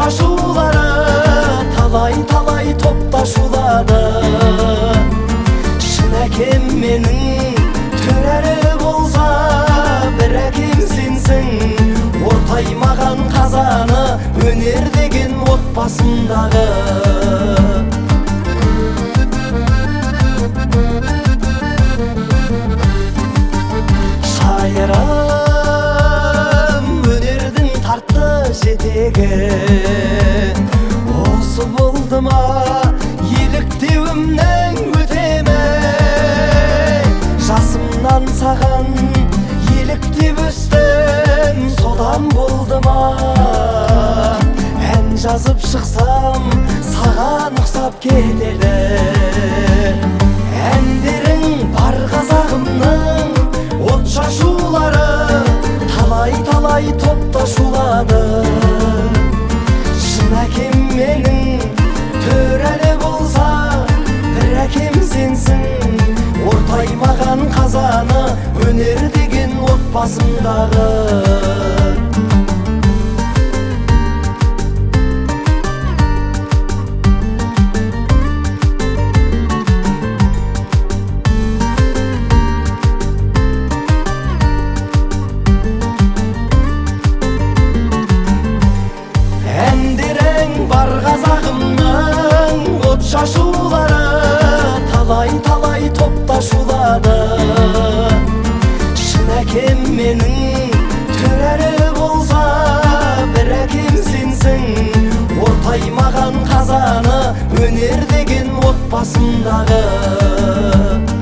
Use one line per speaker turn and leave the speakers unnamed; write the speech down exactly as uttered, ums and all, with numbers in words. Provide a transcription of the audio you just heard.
шашулары талай-талай топташулады. Шын әкем менің төрәлі болса, бір әкем сенсің, ортаймаған қазаны, өнер деген отбасындағы. Шайырым өнердің тартты жетегі, осы болды ма еліктеуімнің өтемі? Жасымнан саған еліктеп өстім, содан болды ма? Ән жазып шықсам, саған ұқсап кетеді. Әндерің бар қазағымның, от шашулары талай-талай топташулады. Шын әкем менің төрәлі болса, бір әкем сенсің, ортаймаған қазаны, өнер деген отбасындағы. Бар қазағымның от шашулары талай-талай топташулады. Шын әкем менің төрәлі болса, бір әкем сенсің, ортаймаған қазаны, өнер деген отбасындағы.